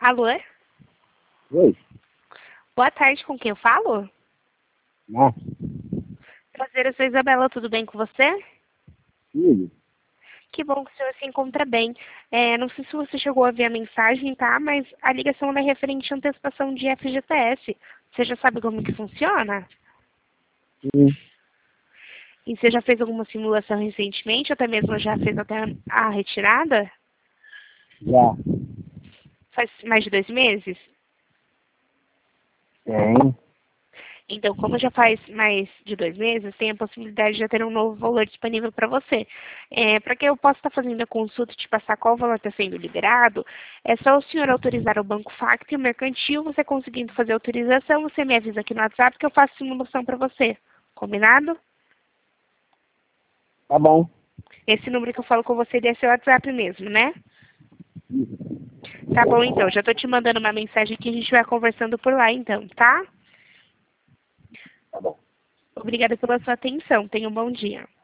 Alô? Oi. Boa tarde, com quem eu falo? Né? Prazer, eu sou Isabela, tudo bem com você? Filho. Que bom que o senhor se encontra bem. Não sei se você chegou a ver a mensagem, tá? Mas a ligação é referente à antecipação de FGTS. Você já sabe como que funciona? Sim. E você já fez alguma simulação recentemente, ou até mesmo já fez até a retirada? Já. Faz mais de 2 meses? Tem. Então, como já faz mais de 2 meses, tem a possibilidade de já ter um novo valor disponível para você. Para que eu possa estar fazendo a consulta e te passar qual valor está sendo liberado, é só o senhor autorizar o Banco Facto e o Mercantil, você conseguindo fazer a autorização, você me avisa aqui no WhatsApp que eu faço simulação para você. Combinado? Tá bom. Esse número que eu falo com você é seu WhatsApp mesmo, né? Tá bom, então. Já estou te mandando uma mensagem que a gente vai conversando por lá, então, tá? Tá bom. Obrigada pela sua atenção. Tenha um bom dia.